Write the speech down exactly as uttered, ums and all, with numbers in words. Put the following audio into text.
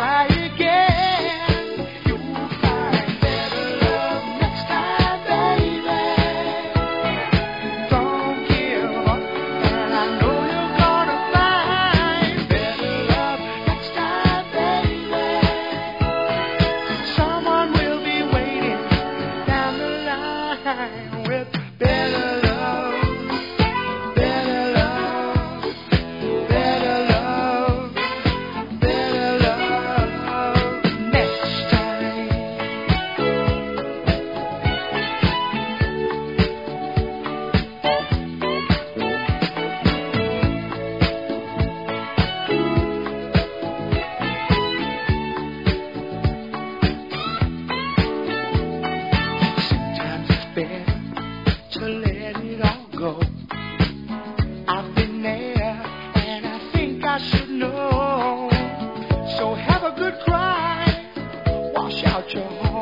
try again. You'll find better love next time, baby. Don't give up, and I know you're gonna find better love next time, baby. Someone will be waiting down the line with better love, better love, better love, better love next time. Sometimes it's better to let it all go. I've been there, and I think I should know. So have a good cry, wash out your heart.